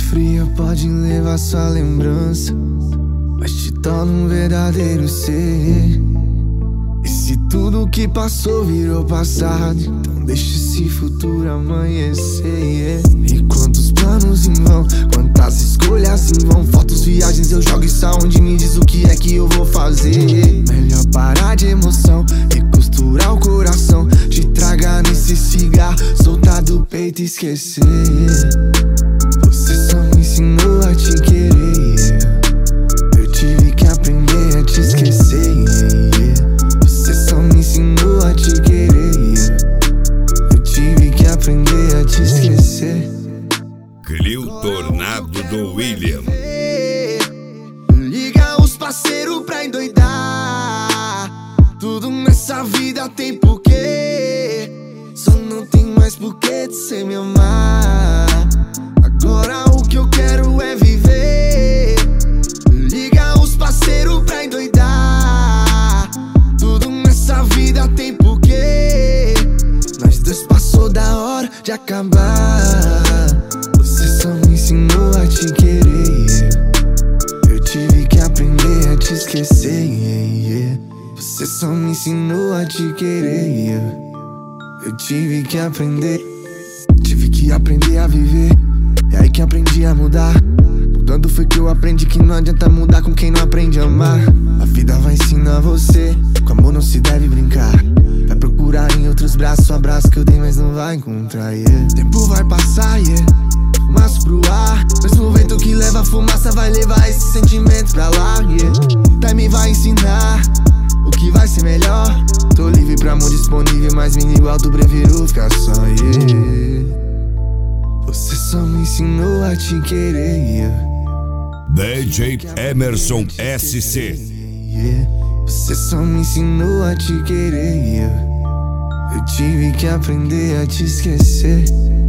fria pode levar sua lembrança, mas te torna um verdadeiro ser. E se tudo que passou virou passado, então deixa esse futuro amanhecer. E quantos planos em vão, quantas escolhas em vão, fotos, viagens, eu jogo isso aonde, me diz o que é que eu vou fazer. Melhor parar de emoção e costurar o coração, te tragar nesse cigarro, soltar do peito e esquecer. Você só me ensinou a te querer, eu tive que aprender a te esquecer. Você só me ensinou a te querer, eu tive que aprender a te esquecer. Clio Tornado do William. Liga os parceiros pra endoidar, tudo nessa vida tem porquê, só não tem mais porquê de você me amar. Agora o que eu quero é viver. Liga os parceiros pra endoidar, tudo nessa vida tem porquê, nós dois passou da hora de acabar. Você só me ensinou a te querer, eu tive que aprender a te esquecer. Você só me ensinou a te querer, eu tive que aprender a viver. É aí que aprendi a mudar. Mudando foi que eu aprendi que não adianta mudar com quem não aprende a amar. A vida vai ensinar você, com amor não se deve brincar. Vai procurar em outros braços o abraço que eu dei, mas não vai encontrar, Tempo vai passar, fumaça pro ar, mesmo vento que leva a fumaça vai levar esses sentimentos pra lá, Time vai ensinar o que vai ser melhor. Tô livre pra amor disponível, mas vindo igual tu prefiro ficar só, Você só me ensinou a te querer, DJ Emerson SC. Você só me ensinou a te querer, eu tive que aprender a te esquecer.